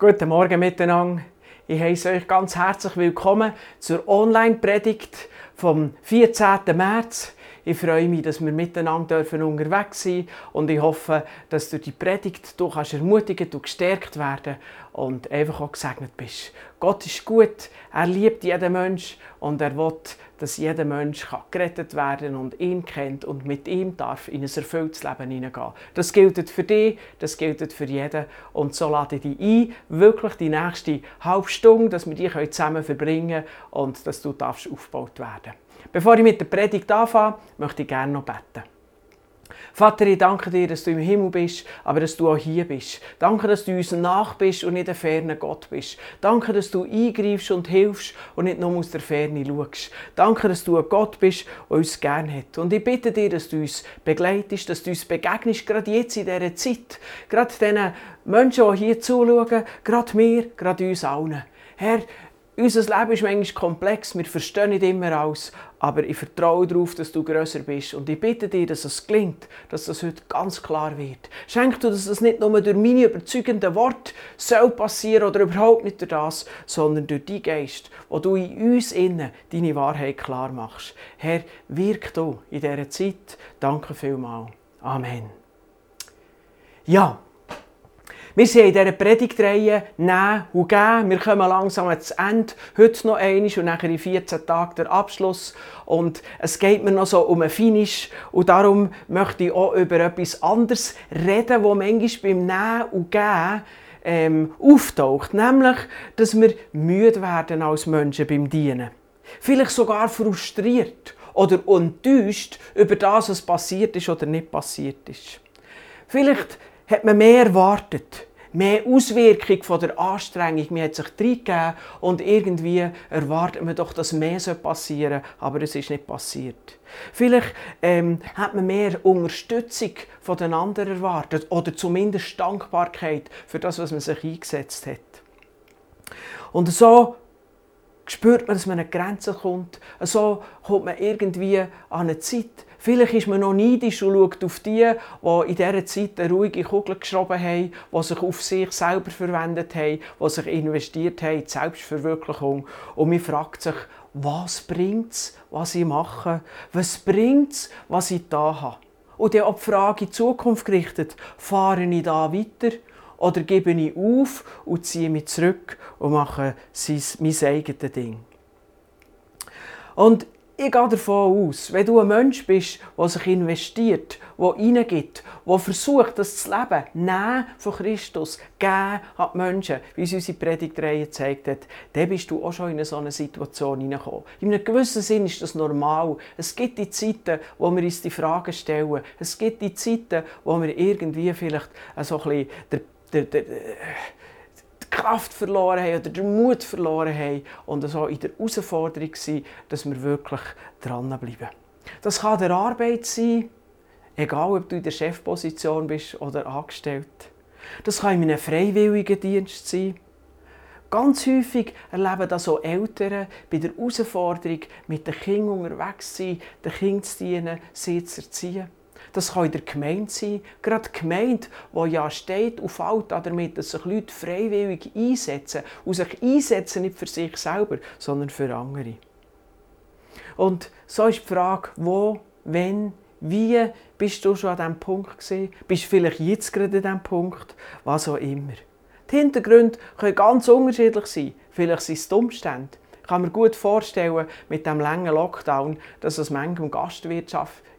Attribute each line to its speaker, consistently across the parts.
Speaker 1: Guten Morgen miteinander. Ich heiße euch ganz herzlich willkommen zur Online-Predigt vom 14. März. Ich freue mich, dass wir miteinander unterwegs sein dürfen und ich hoffe, dass durch die Predigt du kannst ermutigt und gestärkt werden und einfach auch gesegnet bist. Gott ist gut, er liebt jeden Menschen und er will, dass jeder Mensch gerettet werden und ihn kennt und mit ihm darf in ein erfülltes Leben hineingehen. Das gilt für dich, das gilt für jeden und so lade ich dich ein, wirklich die nächste halbe Stunde, dass wir die zusammen verbringen können und dass du aufgebaut werden. Bevor ich mit der Predigt anfange, möchte ich gerne noch beten. Vater, ich danke dir, dass du im Himmel bist, aber dass du auch hier bist. Danke, dass du uns nach bist und nicht ein ferner Gott bist. Danke, dass du eingreifst und hilfst und nicht nur aus der Ferne schaust. Danke, dass du ein Gott bist, der uns gerne hat. Und ich bitte dir, dass du uns begleitest, dass du uns begegnest, gerade jetzt in dieser Zeit. Gerade diesen Menschen, die hier zuschauen, gerade mir, gerade uns allen. Herr, unser Leben ist manchmal komplex, wir verstehen nicht immer alles, aber ich vertraue darauf, dass du grösser bist. Und ich bitte dir, dass es gelingt, dass das heute ganz klar wird. Schenk du, dass das nicht nur durch meine überzeugenden Worte soll passieren oder überhaupt nicht durch das, sondern durch deinen Geist, wo du in uns innen deine Wahrheit klar machst. Herr, wirk du in dieser Zeit. Danke vielmals. Amen. Ja. Wir sind in dieser Predigtreihe «Nehmen und geben». Wir kommen langsam ans Ende. Heute noch einmal und nachher in 14 Tagen der Abschluss. Und es geht mir noch so um ein Finish. Und darum möchte ich auch über etwas anderes reden, das manchmal beim Nehmen und Geben auftaucht. Nämlich, dass wir müde werden als Menschen beim Dienen. Vielleicht sogar frustriert oder enttäuscht über das, was passiert ist oder nicht passiert ist. Vielleicht hat man mehr erwartet, mehr Auswirkung von der Anstrengung. Man hat sich reingegeben und irgendwie erwartet man doch, dass mehr passieren soll, aber es ist nicht passiert. Vielleicht hat man mehr Unterstützung von den anderen erwartet oder zumindest Dankbarkeit für das, was man sich eingesetzt hat. Und so spürt man, dass man an eine Grenze kommt. So kommt man irgendwie an eine Zeit. Vielleicht ist man noch neidisch und schaut auf die in dieser Zeit eine ruhige Kugel geschrieben haben, die sich auf sich selber verwendet haben, die sich investiert haben in die Selbstverwirklichung. Und man fragt sich, was bringt es, was ich mache? Was bringt es, was ich da habe? Und dann auch die Frage in die Zukunft gerichtet, fahre ich da weiter? Oder gebe ich auf und ziehe mich zurück und mache mein eigenes Ding? Und ich gehe davon aus, wenn du ein Mensch bist, der sich investiert, der reingibt, der versucht, das Leben nehmen von Christus, geben an die Menschen, wie es unsere Predigtreihe gezeigt hat, dann bist du auch schon in so eine Situation hineingekommen. In einem gewissen Sinn ist das normal. Es gibt die Zeiten, wo wir uns die Fragen stellen. Es gibt die Zeiten, wo wir irgendwie vielleicht so ein bisschen die Kraft verloren haben oder den Mut verloren haben und so in der Herausforderung sind, dass wir wirklich dranbleiben. Das kann der Arbeit sein, egal ob du in der Chefposition bist oder angestellt. Das kann in einem freiwilligen Dienst sein. Ganz häufig erleben das auch Eltern bei der Herausforderung, mit den Kindern unterwegs zu sein, den Kindern zu dienen, sie zu erziehen. Das kann in der Gemeinde sein, gerade die Gemeinde, die ja steht und fällt damit, dass sich Leute freiwillig einsetzen. Und sich einsetzen nicht für sich selber, sondern für andere. Und so ist die Frage, wo, wenn, wie bist du schon an diesem Punkt gewesen? Bist du vielleicht jetzt gerade an diesem Punkt? Was auch immer. Die Hintergründe können ganz unterschiedlich sein. Vielleicht sind es die Umstände. Ich kann mir gut vorstellen, mit diesem langen Lockdown, dass es manchem Gastwirt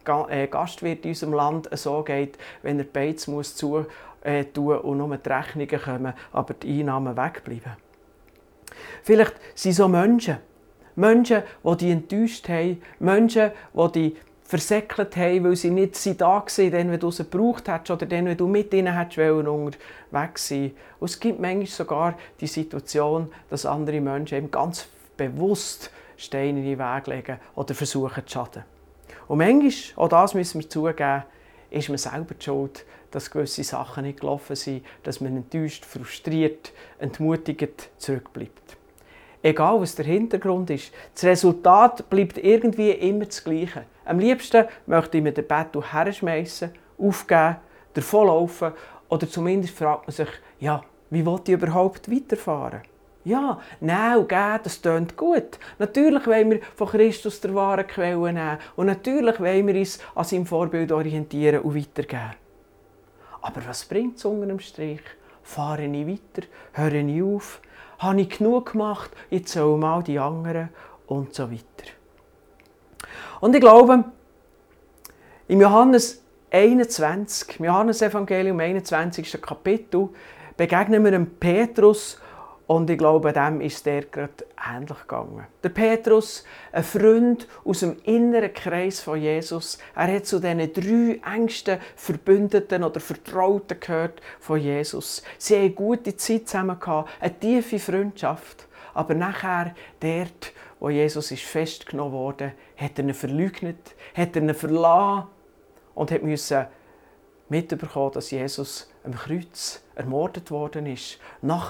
Speaker 1: in unserem Land so geht, wenn er die Beiz tun und nur die Rechnungen kommen, aber die Einnahmen wegbleiben. Vielleicht sind so Menschen, die dich enttäuscht haben, Menschen, die dich versäckelt haben, weil sie nicht da waren, wenn du sie gebraucht hast oder wenn du mit ihnen unterwegs sein. Und es gibt manchmal sogar die Situation, dass andere Menschen eben ganz bewusst Steine in den Weg legen oder versuchen zu schaden. Und manchmal, auch das müssen wir zugeben, ist man selber die schuld, dass gewisse Sachen nicht gelaufen sind, dass man enttäuscht, frustriert, entmutigt zurückbleibt. Egal, was der Hintergrund ist, das Resultat bleibt irgendwie immer das Gleiche. Am liebsten möchte ich mir den Battle herschmeißen, aufgeben, davonlaufen oder zumindest fragt man sich, ja, Wie will ich überhaupt weiterfahren? Ja, nehmen und geben, das tönt gut. Natürlich wollen wir von Christus der wahren Quelle nehmen. Und natürlich wollen wir uns an seinem Vorbild orientieren und weitergeben. Aber was bringt es unter dem Strich? Fahre ich weiter? Höre ich auf? Habe ich genug gemacht? Jetzt sollen mal die anderen und so weiter. Und ich glaube, im Johannes 21, im Johannesevangelium 21. Kapitel, begegnen wir dem Petrus und ich glaube, dem ist der gerade ähnlich gegangen. Der Petrus, ein Freund aus dem inneren Kreis von Jesus, er hat zu diesen 3 engsten Verbündeten oder Vertrauten gehört von Jesus. Sie hatten eine gute Zeit zusammen gehabt, eine tiefe Freundschaft. Aber nachher, dort, wo Jesus ist festgenommen wurde, hat er ihn verleugnet, hat er ihn verlassen und musste mitbekommen, dass Jesus am Kreuz ermordet worden ist. Nach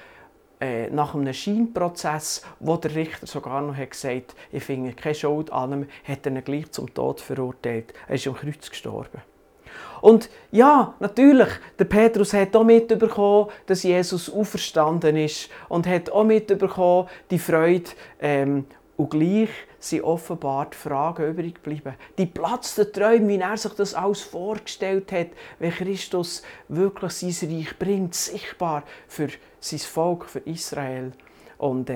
Speaker 1: einem Scheinprozess, wo der Richter sogar noch gesagt hat, ich finde keine Schuld an ihm, hat er ihn gleich zum Tod verurteilt. Er ist am Kreuz gestorben. Und ja, natürlich, der Petrus hat auch mitbekommen, dass Jesus auferstanden ist und hat auch mitbekommen, die Freude, und gleich sind offenbar die Fragen übrig geblieben. Die platzten Träume, wie er sich das alles vorgestellt hat, wenn Christus wirklich sein Reich bringt, sichtbar für sein Volk, für Israel. Und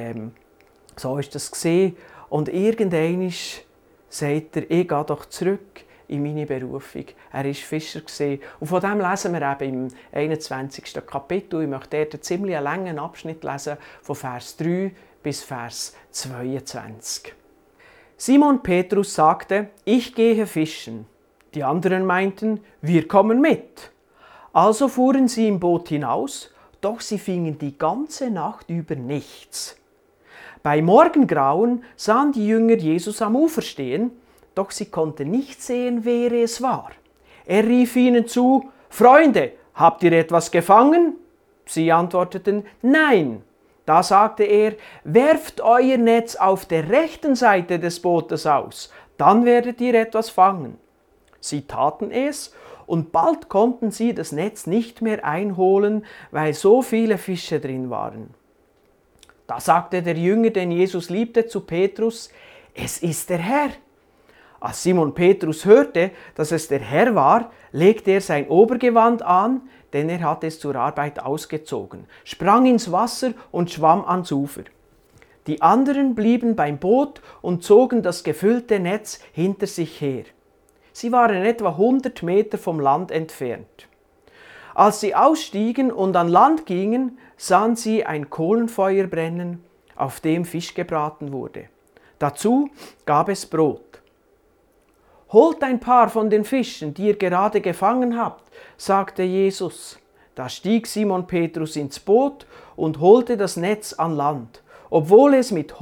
Speaker 1: so ist das gesehen. Und irgendwann sagt er, ich gehe doch zurück in meine Berufung. Er war Fischer. Und von dem lesen wir eben im 21. Kapitel. Ich möchte dort einen ziemlich langen Abschnitt lesen, von Vers 3 bis Vers 22. Simon Petrus sagte, ich gehe fischen. Die anderen meinten, wir kommen mit. Also fuhren sie im Boot hinaus, doch sie fingen die ganze Nacht über nichts. Bei Morgengrauen sahen die Jünger Jesus am Ufer stehen, doch sie konnten nicht sehen, wer es war. Er rief ihnen zu, Freunde, habt ihr etwas gefangen? Sie antworteten, nein. Da sagte er, werft euer Netz auf der rechten Seite des Bootes aus, dann werdet ihr etwas fangen. Sie taten es, und bald konnten sie das Netz nicht mehr einholen, weil so viele Fische drin waren. Da sagte der Jünger, den Jesus liebte, zu Petrus, es ist der Herr. Als Simon Petrus hörte, dass es der Herr war, legte er sein Obergewand an, denn er hatte es zur Arbeit ausgezogen, sprang ins Wasser und schwamm ans Ufer. Die anderen blieben beim Boot und zogen das gefüllte Netz hinter sich her. Sie waren etwa 100 Meter vom Land entfernt. Als sie ausstiegen und an Land gingen, sahen sie ein Kohlenfeuer brennen, auf dem Fisch gebraten wurde. Dazu gab es Brot. Holt ein paar von den Fischen, die ihr gerade gefangen habt, sagte Jesus. Da stieg Simon Petrus ins Boot und holte das Netz an Land. Obwohl es mit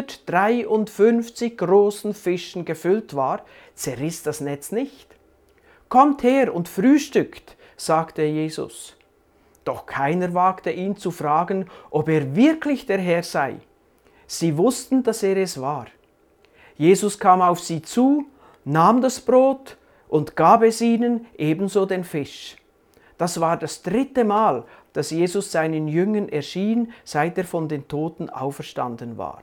Speaker 1: 153 großen Fischen gefüllt war, zerriss das Netz nicht. Kommt her und frühstückt, sagte Jesus. Doch keiner wagte ihn zu fragen, ob er wirklich der Herr sei. Sie wussten, dass er es war. Jesus kam auf sie zu, nahm das Brot und gab es ihnen, ebenso den Fisch. Das war das 3. Mal, dass Jesus seinen Jüngern erschien, seit er von den Toten auferstanden war.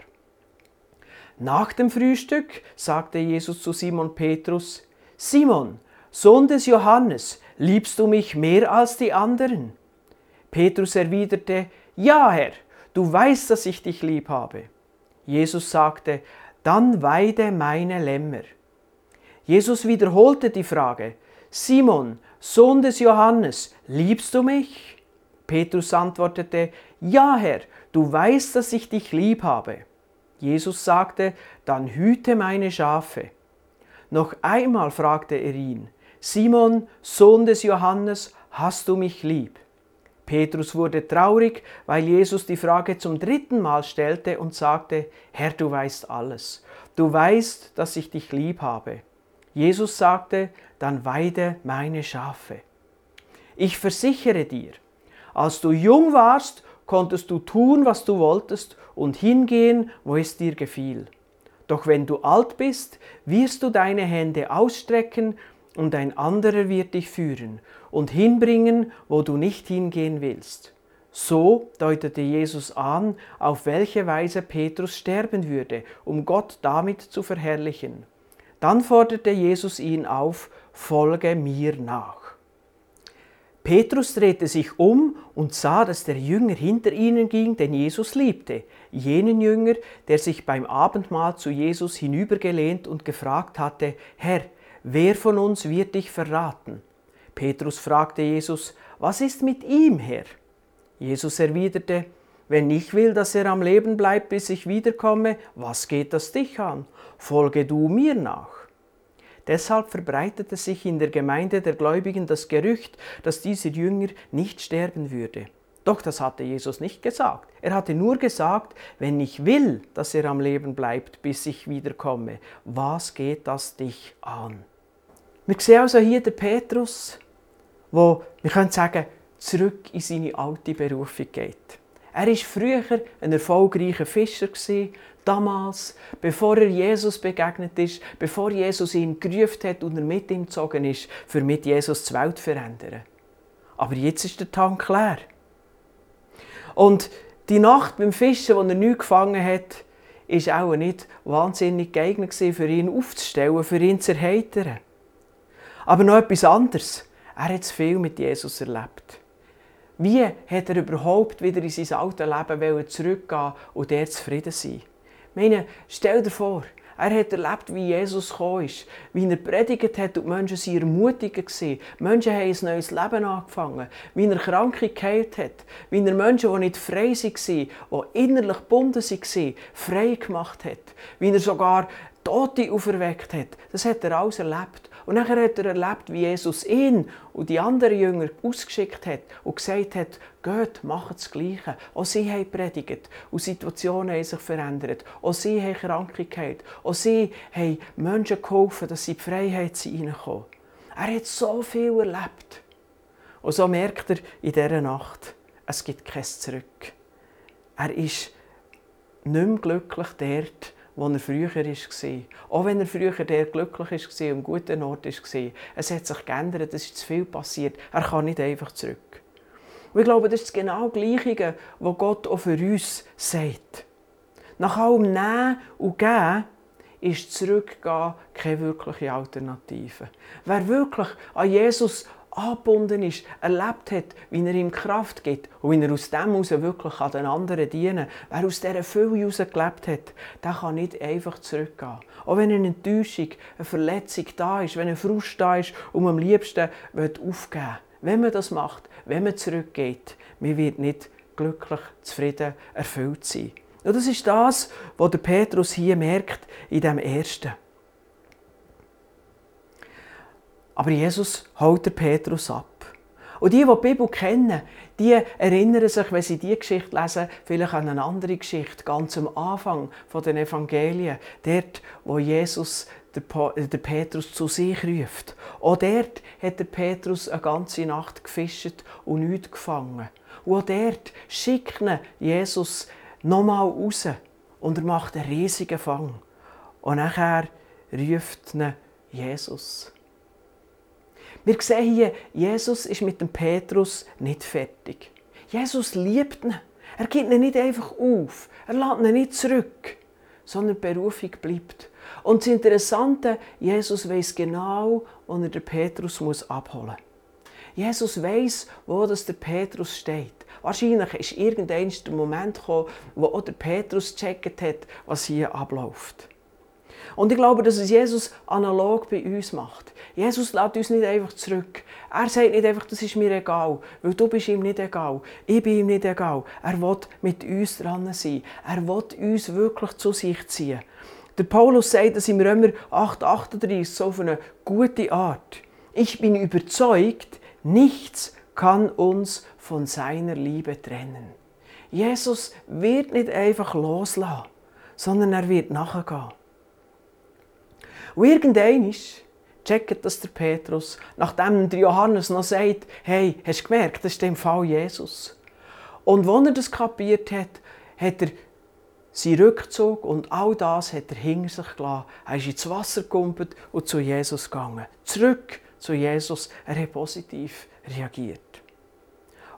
Speaker 1: Nach dem Frühstück sagte Jesus zu Simon Petrus, Simon, Sohn des Johannes, liebst du mich mehr als die anderen? Petrus erwiderte, ja, Herr, du weißt, dass ich dich lieb habe. Jesus sagte, dann weide meine Lämmer. Jesus wiederholte die Frage, Simon, Sohn des Johannes, liebst du mich? Petrus antwortete, ja, Herr, du weißt, dass ich dich lieb habe. Jesus sagte, dann hüte meine Schafe. Noch einmal fragte er ihn, Simon, Sohn des Johannes, hast du mich lieb? Petrus wurde traurig, weil Jesus die Frage zum 3. Mal stellte und sagte, Herr, du weißt alles. Du weißt, dass ich dich lieb habe. Jesus sagte, dann weide meine Schafe. Ich versichere dir, als du jung warst, konntest du tun, was du wolltest und hingehen, wo es dir gefiel. Doch wenn du alt bist, wirst du deine Hände ausstrecken und ein anderer wird dich führen und hinbringen, wo du nicht hingehen willst. So deutete Jesus an, auf welche Weise Petrus sterben würde, um Gott damit zu verherrlichen. Dann forderte Jesus ihn auf, folge mir nach. Petrus drehte sich um und sah, dass der Jünger hinter ihnen ging, den Jesus liebte. Jenen Jünger, der sich beim Abendmahl zu Jesus hinübergelehnt und gefragt hatte, Herr, wer von uns wird dich verraten? Petrus fragte Jesus, was ist mit ihm, Herr? Jesus erwiderte, wenn ich will, dass er am Leben bleibt, bis ich wiederkomme, was geht das dich an? Folge du mir nach. Deshalb verbreitete sich in der Gemeinde der Gläubigen das Gerücht, dass dieser Jünger nicht sterben würde. Doch das hatte Jesus nicht gesagt. Er hatte nur gesagt, wenn ich will, dass er am Leben bleibt, bis ich wiederkomme, was geht das dich an? Wir sehen also hier den Petrus, wo wir können sagen, zurück in seine alte Berufung geht. Er war früher ein erfolgreicher Fischer, damals, bevor er Jesus begegnet ist, bevor Jesus ihn gerufen hat und er mit ihm gezogen ist, für mit Jesus die Welt zu verändern. Aber jetzt ist der Tank leer. Und die Nacht beim Fischen, als er nichts gefangen hat, war auch nicht wahnsinnig geeignet für ihn aufzustellen, für ihn zu erheitern. Aber noch etwas anderes. Er hat viel mit Jesus erlebt. Wie hat er überhaupt wieder in sein altes Leben zurückgehen und dort zufrieden sein? Ich meine, stell dir vor, er hat erlebt, wie Jesus gekommen ist, wie er predigt hat und die Menschen sind ermutigt gewesen. Menschen haben ein neues Leben angefangen, wie er Kranke geheilt hat, wie er Menschen, die nicht frei waren, die innerlich gebunden waren, frei gemacht hat, wie er sogar Tote auferweckt hat. Das hat er alles erlebt. Und nachher hat er erlebt, wie Jesus ihn und die anderen Jünger ausgeschickt hat und gesagt hat, geht, macht das Gleiche. Auch sie haben predigt und Situationen haben sich verändert. Auch sie haben Kranke geheilt. Auch sie haben Menschen geholfen, dass sie in die Freiheit hineinkommen. Er hat so viel erlebt. Und so merkt er in dieser Nacht, es gibt kein Zurück. Er ist nicht mehr glücklich dort, wo er früher war. Auch wenn er früher der glücklich war und am guten Ort war. Es hat sich geändert, es ist zu viel passiert. Er kann nicht einfach zurück. Und ich glaube, das ist genau das Gleiche, was Gott auch für uns sagt. Nach allem Nehmen und Geben ist Zurückgehen keine wirkliche Alternative. Wer wirklich an Jesus angebunden ist, erlebt hat, wie er ihm Kraft gibt und wie er aus dem heraus wirklich den anderen dienen kann, wer aus dieser Fülle heraus gelebt hat, der kann nicht einfach zurückgehen. Auch wenn eine Enttäuschung, eine Verletzung da ist, wenn ein Frust da ist und man am liebsten aufgeben will. Wenn man das macht, wenn man zurückgeht, man wird nicht glücklich, zufrieden, erfüllt sein. Und das ist das, was der Petrus hier merkt in dem Ersten. Aber Jesus holt den Petrus ab. Und die Bibel kennen, die erinnern sich, wenn sie diese Geschichte lesen, vielleicht an eine andere Geschichte, ganz am Anfang der Evangelien, dort, wo Jesus den Petrus zu sich ruft. Auch dort hat der Petrus eine ganze Nacht gefischt und nichts gefangen. Und auch dort schickt ihn Jesus nochmal raus und er macht einen riesigen Fang. Und nachher ruft ihn Jesus. Wir sehen hier, Jesus ist mit dem Petrus nicht fertig. Jesus liebt ihn. Er gibt ihn nicht einfach auf. Er lässt ihn nicht zurück, sondern die Berufung bleibt. Und das Interessante, Jesus weiss genau, wo er den Petrus abholen muss. Jesus weiss, wo der Petrus steht. Wahrscheinlich ist irgendwann der Moment gekommen, wo auch der Petrus gecheckt hat, was hier abläuft. Und ich glaube, dass es Jesus analog bei uns macht. Jesus lässt uns nicht einfach zurück. Er sagt nicht einfach, das ist mir egal, weil du bist ihm nicht egal, ich bin ihm nicht egal. Er will mit uns dran sein. Er will uns wirklich zu sich ziehen. Der Paulus sagt das im Römer 8,38 so auf eine gute Art. Ich bin überzeugt, nichts kann uns von seiner Liebe trennen. Jesus wird nicht einfach loslassen, sondern er wird nachgehen. Und irgendwann checkt das der Petrus, nachdem der Johannes noch sagt, hey, hast du gemerkt, das ist im Fall Jesus. Und als er das kapiert hat, hat er seinen Rückzug und all das hat er hinter sich gelassen. Er ist ins Wasser gekumpelt und zu Jesus gegangen. Zurück zu Jesus. Er hat positiv reagiert.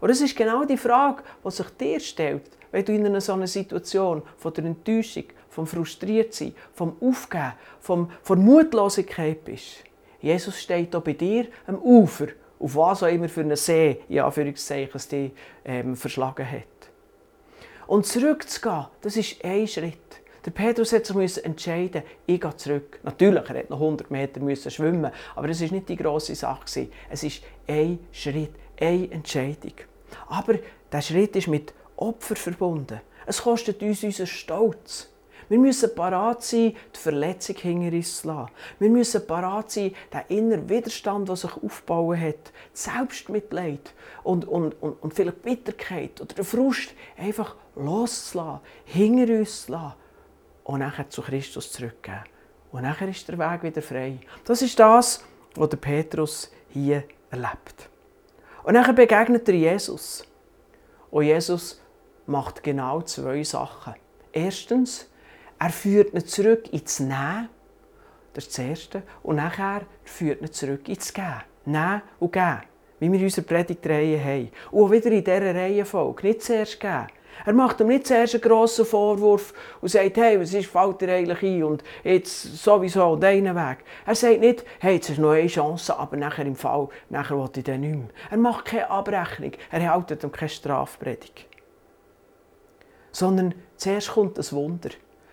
Speaker 1: Und das ist genau die Frage, die sich dir stellt, wenn du in einer so einer Situation von der Enttäuschung, vom Frustriertsein, vom Aufgeben, von Mutlosigkeit bist. Jesus steht hier bei dir am Ufer, auf was auch immer für einen See, in Anführungszeichen, es dich verschlagen hat. Und zurückzugehen, das ist ein Schritt. Der Petrus musste sich entscheiden, ich gehe zurück. Natürlich, er musste noch 100 Meter schwimmen, aber das war nicht die grosse Sache. Es ist ein Schritt, eine Entscheidung. Aber dieser Schritt ist mit Opfer verbunden. Es kostet uns unseren Stolz. Wir müssen parat sein, die Verletzung hinter uns zu lassen. Wir müssen parat sein, den inneren Widerstand, der sich aufgebaut hat, Selbstmitleid und vielleicht Bitterkeit oder den Frust einfach loszulassen, hinter uns zu lassen und nachher zu Christus zurückgeben. Und nachher ist der Weg wieder frei. Das ist das, was der Petrus hier erlebt. Und nachher begegnet er Jesus. Und Jesus macht genau 2 Sachen. Erstens, er führt ihn zurück ins Nehmen. Das ist das Erste. Und nachher führt ihn zurück ins Geben. Nehmen und geben. Wie wir in unserer Predigtreihe haben. Und auch wieder in dieser Reihenfolge. Nicht zuerst geben. Er macht ihm nicht zuerst einen grossen Vorwurf und sagt, hey, was fällt dir eigentlich ein und jetzt sowieso deinen Weg. Er sagt nicht, hey, jetzt hast du noch eine Chance, aber nachher im Fall, nachher will ich dann nicht mehr. Er macht keine Abrechnung, er hält ihm keine Strafpredigt. Sondern zuerst kommt das Wunder.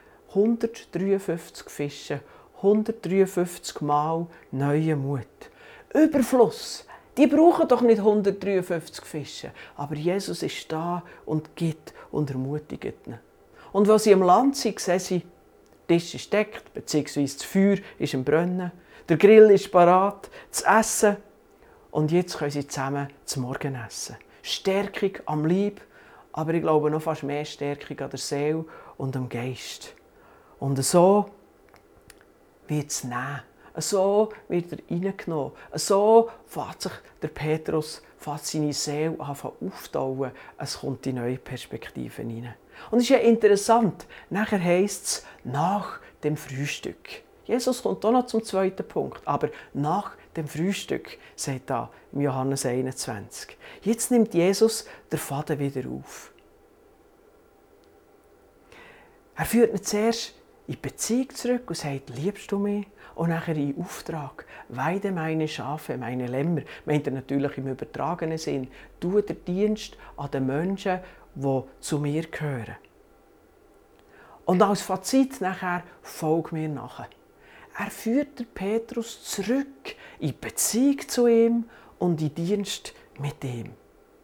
Speaker 1: 153 Fische, 153 Mal neuer Mut. Überfluss. Die brauchen doch nicht 153 Fische. Aber Jesus ist da und gibt und ermutigt ihn. Und als sie am Land sind, sehen sie, der Tisch ist gedeckt, beziehungsweise das Feuer ist im Brennen. Der Grill ist parat, das Essen. Und jetzt können sie zusammen zum Morgen essen. Stärkung am Leib, aber ich glaube noch fast mehr Stärkung an der Seele und am Geist. Und so wird es nehmen. So wird er reingenommen. So fängt sich der Petrus seine Seele auftauen. Es kommt die neue Perspektive rein. Und es ist ja interessant. Nachher heisst es nach dem Frühstück. Jesus kommt auch noch zum 2. Punkt. Aber nach dem Frühstück, sagt da im Johannes 21. Jetzt nimmt Jesus den Faden wieder auf. Er führt ihn zuerst in die Beziehung zurück und sagt, liebst du mich? Und nachher in Auftrag, weide meine Schafe, meine Lämmer, meint er natürlich im übertragenen Sinn, tue den Dienst an den Menschen, die zu mir gehören. Und als Fazit nachher, folg mir nachher. Er führt den Petrus zurück in die Beziehung zu ihm und in Dienst mit ihm.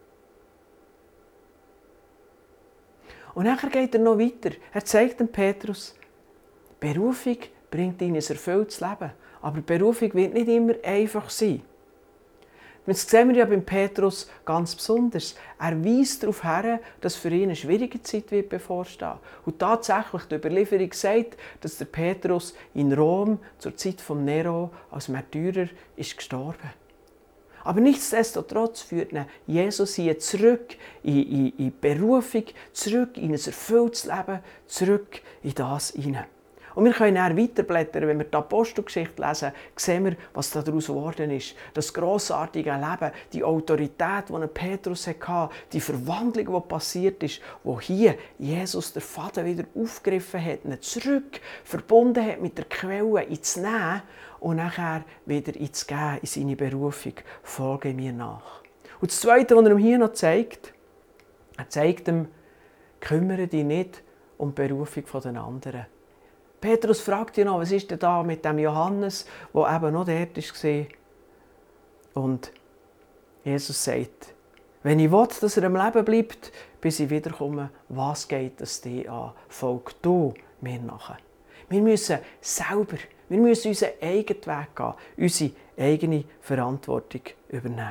Speaker 1: Und nachher geht er noch weiter. Er zeigt dem Petrus, Berufung bringt ihn in ein erfülltes Leben. Aber Berufung wird nicht immer einfach sein. Das sehen wir ja beim Petrus ganz besonders. Er weist darauf hin, dass für ihn eine schwierige Zeit wird bevorstehen. Und tatsächlich, die Überlieferung sagt, dass der Petrus in Rom zur Zeit von Nero als Märtyrer ist gestorben. Aber nichtsdestotrotz führt ihn Jesus hier zurück in Berufung, zurück in ein erfülltes Leben, zurück in das hinein. Und wir können dann weiterblättern, wenn wir die Apostelgeschichte lesen, sehen wir, was daraus geworden ist. Das grossartige Leben, die Autorität, die Petrus hatte, die Verwandlung, die passiert ist, wo hier Jesus den Faden wieder aufgegriffen hat, ihn zurück verbunden hat mit der Quelle ins Nehmen und nachher wieder ins Geben, in seine Berufung. Folge mir nach. Und das Zweite, was er ihm hier noch zeigt, er zeigt ihm, kümmere dich nicht um die Berufung der anderen. Petrus fragt ihn noch, was ist denn da mit dem Johannes, der eben noch dort war. Und Jesus sagt, wenn ich will, dass er am Leben bleibt, bis ich wiederkomme, was geht es dir an? Folg du mir nachher. Wir müssen selber, wir müssen unseren eigenen Weg gehen, unsere eigene Verantwortung übernehmen.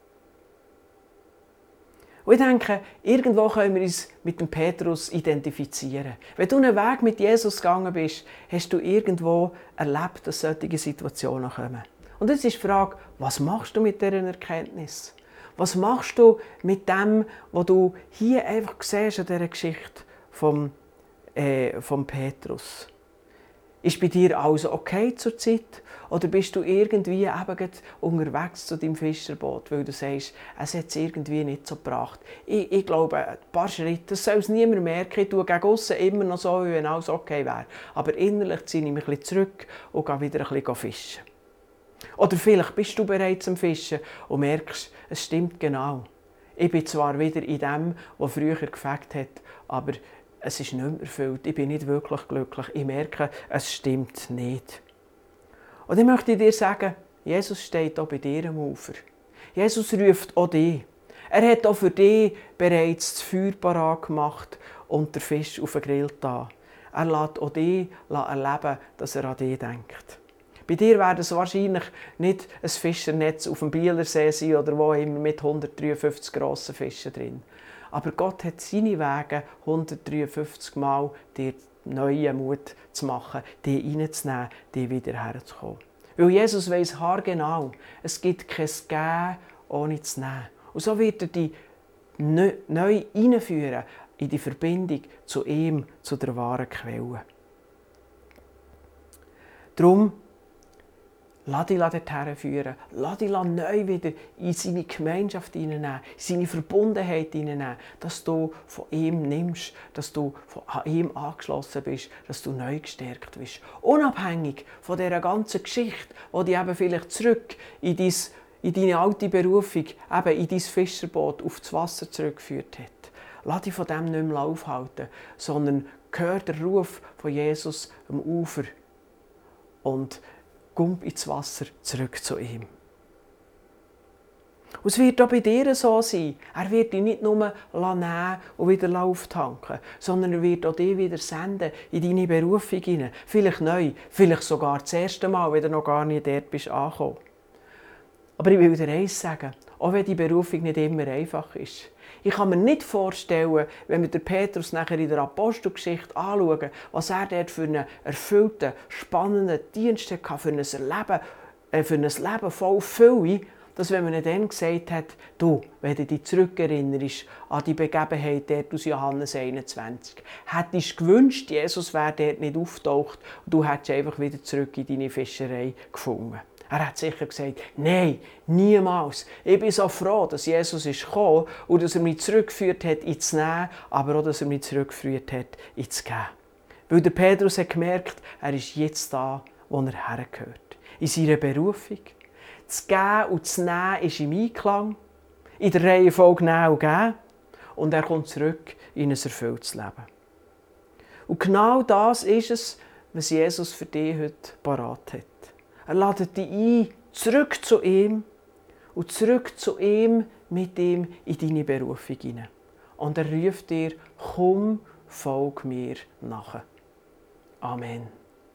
Speaker 1: Und ich denke, irgendwo können wir uns mit dem Petrus identifizieren. Wenn du einen Weg mit Jesus gegangen bist, hast du irgendwo erlebt, dass solche Situationen kommen. Und jetzt ist die Frage, was machst du mit dieser Erkenntnis? Was machst du mit dem, was du hier einfach siehst an dieser Geschichte vom Petrus? Ist bei dir alles okay zur Zeit? Oder bist du irgendwie eben unterwegs zu deinem Fischerboot, weil du sagst, es hat es irgendwie nicht so gebracht. Ich glaube, ein paar Schritte, das soll es niemand merken. Ich tue gegen aussen immer noch so, wie wenn alles okay wäre. Aber innerlich ziehe ich mich ein bisschen zurück und gehe wieder ein bisschen fischen. Oder vielleicht bist du bereits am Fischen und merkst, es stimmt genau. Ich bin zwar wieder in dem, was früher gefegt hat, aber es ist nicht mehr erfüllt. Ich bin nicht wirklich glücklich. Ich merke, es stimmt nicht. Und ich möchte dir sagen, Jesus steht auch bei dir am Ufer. Jesus ruft auch dich. Er hat auch für dich bereits das Feuer parat gemacht und den Fisch auf den Grill da. Er lässt auch dich erleben, dass er an dich denkt. Bei dir wird es wahrscheinlich nicht ein Fischernetz auf dem Bielersee sein oder wo immer mit 153 grossen Fischen drin. Aber Gott hat seine Wege 153 Mal dir neuen Mut zu machen, die reinzunehmen, die wieder herzukommen. Weil Jesus weiss haargenau, es gibt kein Geben ohne zu nehmen. Und so wird er dich neu hineinführen in die Verbindung zu ihm, zu der wahren Quelle. Darum, lass dich dorthin führen. Lass dich neu wieder in seine Gemeinschaft hineinnehmen, in seine Verbundenheit hineinnehmen, dass du von ihm nimmst, dass du an ihm angeschlossen bist, dass du neu gestärkt bist. Unabhängig von dieser ganzen Geschichte, die dich eben vielleicht zurück in deine alte Berufung, eben in dein Fischerboot auf das Wasser zurückgeführt hat. Lass dich von dem nicht mehr aufhalten, sondern hör den Ruf von Jesus am Ufer und komm ins Wasser zurück zu ihm. Und es wird auch bei dir so sein. Er wird dich nicht nur nehmen und wieder auftanken, sondern er wird auch dich wieder senden in deine Berufung hinein. Vielleicht neu, vielleicht sogar das erste Mal, wenn du noch gar nicht dort bist angekommen. Aber ich will dir eins sagen, auch wenn die Berufung nicht immer einfach ist. Ich kann mir nicht vorstellen, wenn wir den Petrus nachher in der Apostelgeschichte anschauen, was er dort für einen erfüllten, spannenden Dienst hatte, für ein Leben voll Fülle, dass wenn man ihm dann gesagt hat, du, wenn du dich zurückerinnerst an die Begebenheit dort aus Johannes 21, hättest du gewünscht, Jesus wäre dort nicht auftaucht und du hättest einfach wieder zurück in deine Fischerei gefunden. Er hat sicher gesagt, nein, niemals. Ich bin so froh, dass Jesus ist gekommen und dass er mich zurückgeführt hat, ins Nehmen, aber auch, dass er mich zurückgeführt hat, ins Geben. Weil der Petrus hat gemerkt, er ist jetzt da, wo er hergehört. In seiner Berufung. Das Geben und das Nehmen ist im Einklang, in der Reihenfolge Nehmen und Geben. Und er kommt zurück in ein erfülltes Leben. Und genau das ist es, was Jesus für dich heute parat hat. Er lädt dich ein, zurück zu ihm und zurück zu ihm mit ihm in deine Berufung hinein. Und er ruft dir, komm, folg mir nach. Amen.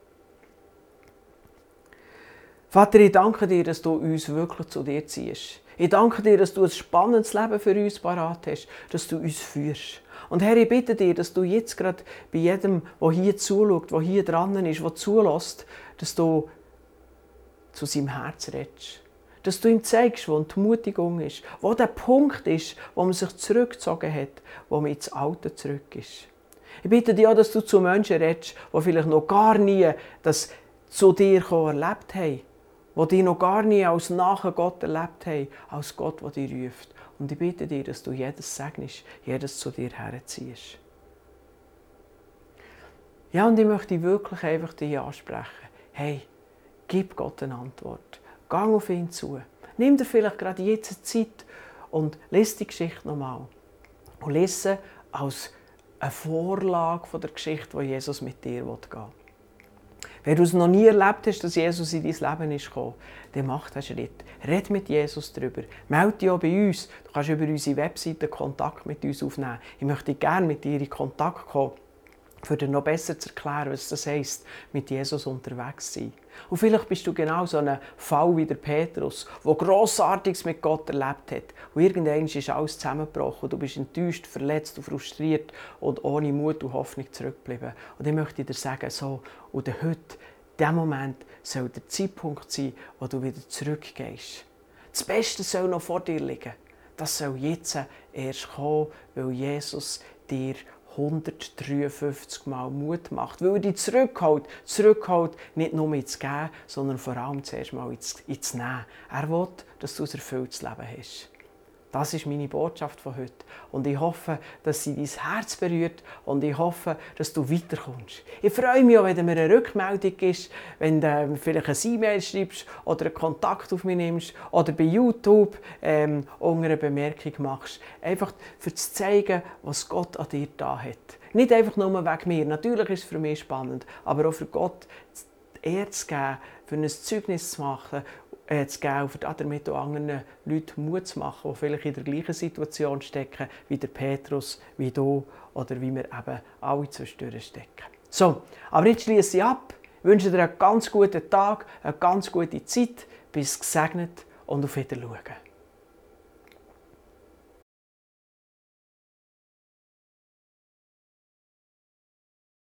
Speaker 1: Vater, ich danke dir, dass du uns wirklich zu dir ziehst. Ich danke dir, dass du ein spannendes Leben für uns parat hast, dass du uns führst. Und Herr, ich bitte dir, dass du jetzt gerade bei jedem, der hier zuschaut, der hier dran ist, der zulässt, dass du zu seinem Herz redest. Dass du ihm zeigst, wo die Mutigung ist, wo der Punkt ist, wo man sich zurückgezogen hat, wo man ins Alte zurück ist. Ich bitte dich auch, dass du zu Menschen redest, die vielleicht noch gar nie das zu dir erlebt haben, die dich noch gar nie als nahen Gott erlebt haben, als Gott, der dich ruft. Und ich bitte dich, dass du jedes segnest, jedes zu dir herziehst. Ja, und ich möchte wirklich einfach dich ansprechen. Hey, gib Gott eine Antwort. Geh auf ihn zu. Nimm dir vielleicht gerade jetzt Zeit und lies die Geschichte nochmal. Und lies sie als eine Vorlage von der Geschichte, die Jesus mit dir gehen will. Wenn du es noch nie erlebt hast, dass Jesus in dein Leben ist gekommen, dann mach diesen Schritt. Red mit Jesus darüber. Melde dich auch bei uns. Du kannst über unsere Webseite Kontakt mit uns aufnehmen. Ich möchte gerne mit dir in Kontakt kommen, für dir noch besser zu erklären, was das heisst, mit Jesus unterwegs zu sein. Und vielleicht bist du genau so ein Fall wie der Petrus, der Grossartiges mit Gott erlebt hat. Und irgendwann ist alles zusammengebrochen. Du bist enttäuscht, verletzt und frustriert und ohne Mut und Hoffnung zurückgeblieben. Und ich möchte dir sagen, so, und heute, dieser Moment, soll der Zeitpunkt sein, wo du wieder zurückgehst. Das Beste soll noch vor dir liegen. Das soll jetzt erst kommen, weil Jesus dir 153 Mal Mut macht, weil er dich zurückholt, nicht nur ins Geben, sondern vor allem zuerst mal ins Nehmen. Er will, dass du ein erfülltes Leben hast. Das ist meine Botschaft von heute. Und ich hoffe, dass sie dein Herz berührt und ich hoffe, dass du weiterkommst. Ich freue mich auch, wenn du mir eine Rückmeldung gibst, wenn du vielleicht eine E-Mail schreibst oder einen Kontakt auf mich nimmst oder bei YouTube unter eine Bemerkung machst. Einfach für zu zeigen, was Gott an dir da hat. Nicht einfach nur wegen mir. Natürlich ist es für mich spannend, aber auch für Gott Ehre zu geben, für ein Zeugnis zu machen, zu geben, damit auch anderen Leuten Mut zu machen, die vielleicht in der gleichen Situation stecken, wie der Petrus, wie du oder wie wir eben alle zwischendurch stecken. So, aber jetzt schließe ich ab. Ich wünsche dir einen ganz guten Tag, eine ganz gute Zeit. Bis gesegnet und auf Wiedersehen.